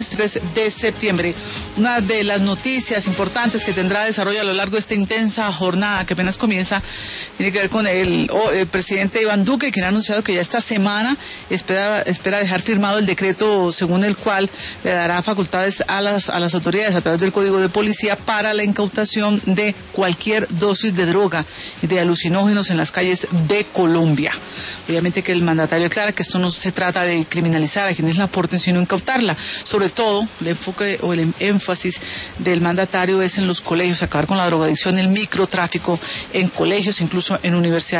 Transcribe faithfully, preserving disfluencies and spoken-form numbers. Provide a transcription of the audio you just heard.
tres de septiembre. Una de las noticias importantes que tendrá desarrollo a lo largo de esta intensa jornada que apenas comienza tiene que ver con el, oh, el presidente Iván Duque, quien ha anunciado que ya esta semana espera, espera dejar firmado el decreto según el cual le dará facultades a las, a las autoridades a través del Código de Policía para la incautación de cualquier dosis de droga y de alucinógenos en las calles de Colombia. Obviamente que el mandatario aclara que esto no se trata de criminalizar a quienes la aporten, sino incautarla. Sobre todo, el enfoque o el énfasis del mandatario es en los colegios, acabar con la drogadicción, el microtráfico en colegios, incluso en universidades.